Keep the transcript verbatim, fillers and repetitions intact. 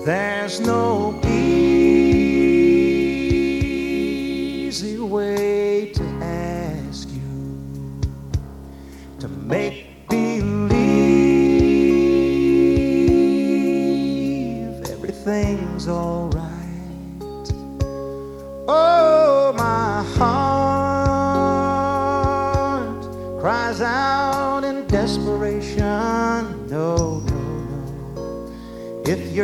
There's no easy way to ask you to make believe everything's all right. Oh, my heart cries out in desperation. No, no, no. If you're